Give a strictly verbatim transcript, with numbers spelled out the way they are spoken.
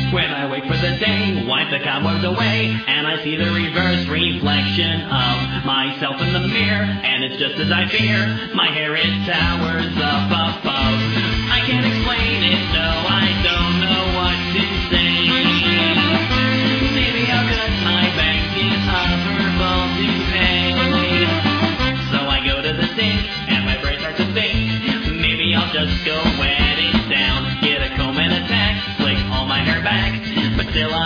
When I wake for the day, wipe the cobwebs away, and I see the reverse reflection of myself in the mirror, and it's just as I fear, my hair it towers up above. I can't explain it, no, I don't know what to say. Maybe how good my bank is operable to pay. So I go to the sink, and my brain starts to think, maybe I'll just go wet it down, get a comb and a tack, slick all my hair back, but still